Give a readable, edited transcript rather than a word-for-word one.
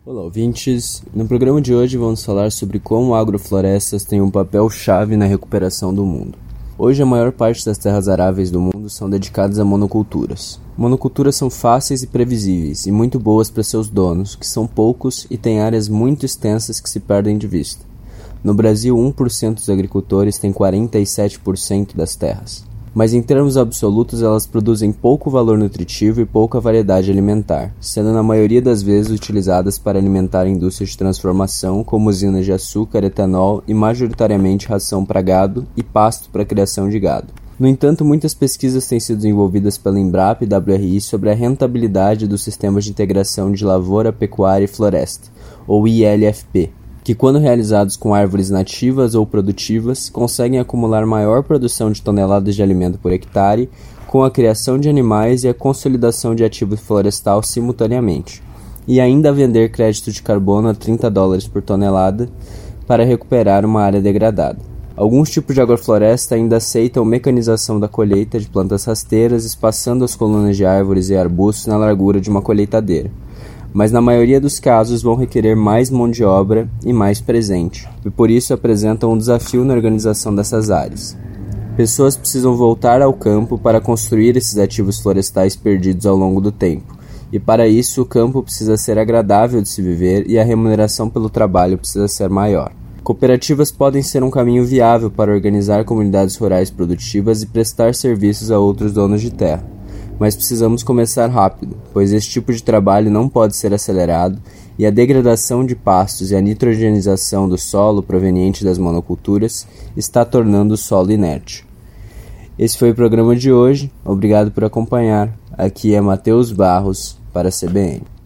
Olá, ouvintes! No programa de hoje vamos falar sobre como agroflorestas têm um papel-chave na recuperação do mundo. Hoje a maior parte das terras aráveis do mundo são dedicadas a monoculturas. Monoculturas são fáceis e previsíveis e muito boas para seus donos, que são poucos e têm áreas muito extensas que se perdem de vista. No Brasil, 1% dos agricultores tem 47% das terras. Mas em termos absolutos elas produzem pouco valor nutritivo e pouca variedade alimentar, sendo na maioria das vezes utilizadas para alimentar indústrias de transformação como usinas de açúcar, etanol e majoritariamente ração para gado e pasto para a criação de gado. No entanto, muitas pesquisas têm sido desenvolvidas pela Embrapa e WRI sobre a rentabilidade dos sistemas de integração de lavoura, pecuária e floresta, ou ILFP, que quando realizados com árvores nativas ou produtivas, conseguem acumular maior produção de toneladas de alimento por hectare, com a criação de animais e a consolidação de ativo florestal simultaneamente, e ainda vender crédito de carbono a $30 por tonelada para recuperar uma área degradada. Alguns tipos de agrofloresta ainda aceitam mecanização da colheita de plantas rasteiras, espaçando as colunas de árvores e arbustos na largura de uma colheitadeira, mas na maioria dos casos vão requerer mais mão de obra e mais presente, e por isso apresentam um desafio na organização dessas áreas. Pessoas precisam voltar ao campo para construir esses ativos florestais perdidos ao longo do tempo, e para isso o campo precisa ser agradável de se viver e a remuneração pelo trabalho precisa ser maior. Cooperativas podem ser um caminho viável para organizar comunidades rurais produtivas e prestar serviços a outros donos de terra. Mas precisamos começar rápido, pois esse tipo de trabalho não pode ser acelerado e a degradação de pastos e a nitrogenização do solo proveniente das monoculturas está tornando o solo inerte. Esse foi o programa de hoje, obrigado por acompanhar. Aqui é Matheus Barros para a CBN.